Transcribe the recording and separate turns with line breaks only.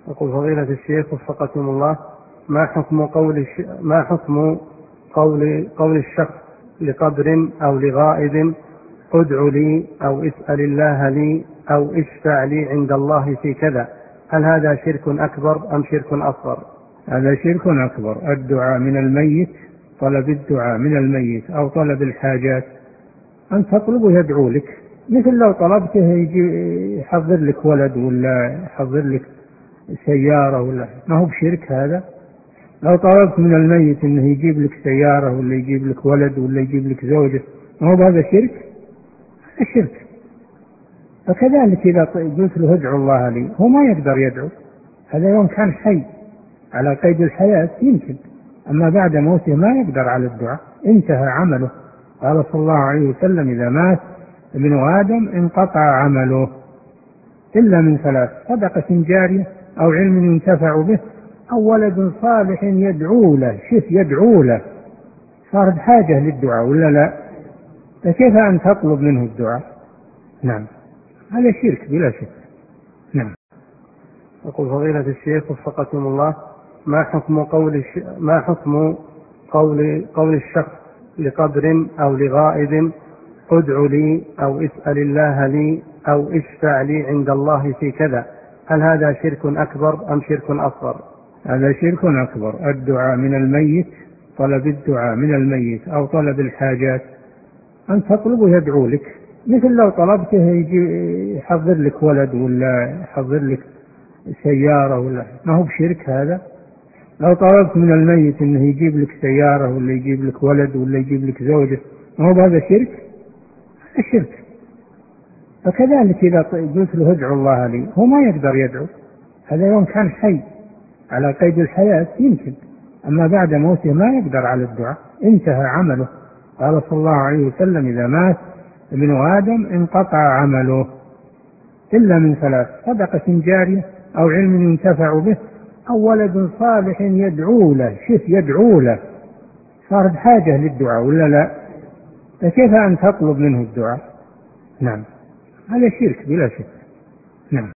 يقول فضيلة الشيخ وفقكم الله، ما حكم قول الشخص لقبر أو لغائب ادع لي أو اسأل الله لي أو اشفع لي عند الله في كذا؟ هل هذا شرك أكبر أم شرك أصغر؟
هذا شرك أكبر. الدعاء من الميت، طلب الدعاء من الميت أو طلب الحاجات، أن تطلب يدعو لك، مثل لو طلبته يجي يحضر لك ولد ولا يحضر لك سيارة، ولا ما هو بشرك هذا؟ لو طلبت من الميت انه يجيب لك سيارة ولا يجيب لك ولد ولا يجيب لك زوجة، ما هو هذا شرك؟ هذا شرك. فكذلك إذا قلت له ادعو الله لي، هو ما يقدر يدعو، هذا يوم كان حي على قيد الحياة يمكن، أما بعد موته ما يقدر على الدعاء، انتهى عمله. قال صلى الله عليه وسلم: إذا مات ابن آدم انقطع عمله إلا من ثلاث: صدقة جارية أو علم ينتفع به أو ولد صالح يدعو له. شوف، يدعو له، صارت حاجة للدعاء ولا لا؟ فكيف أن تطلب منه الدعاء؟ نعم، هذا شرك بلا شك. نعم.
يقول فضيلة الشيخ وفقكم الله، ما حكم قول الشخص لقبر أو لغائب ادع لي أو اسأل الله لي أو اشفع لي عند الله في كذا؟ هل هذا شرك أكبر أم شرك أصغر؟
هذا شرك أكبر. الدعاء من الميت، طلب الدعاء من الميت أو طلب الحاجات، أن تطلب يدعو لك، مثل لو طلبته يجي يحضر لك ولد ولا يحضر لك سيارة، ولا ما هو بشرك هذا؟ لو طلبت من الميت انه يجيب لك سيارة ولا يجيب لك ولد ولا يجيب لك زوجة، ما هو هذا شرك؟ هذا شرك. فكذلك إذا قلت له ادعو الله لي، هو ما يقدر يدعو، هذا يوم كان حي على قيد الحياة يمكن، أما بعد موته ما يقدر على الدعاء، انتهى عمله. قال صلى الله عليه وسلم: إذا مات ابن آدم انقطع عمله إلا من ثلاث: صدقة جارية أو علم ينتفع به أو ولد صالح يدعو له. شوف، يدعو له، صارت حاجة للدعاء ولا لا؟ فكيف أن تطلب منه الدعاء؟ نعم، هذا شرك بلا شك. نعم.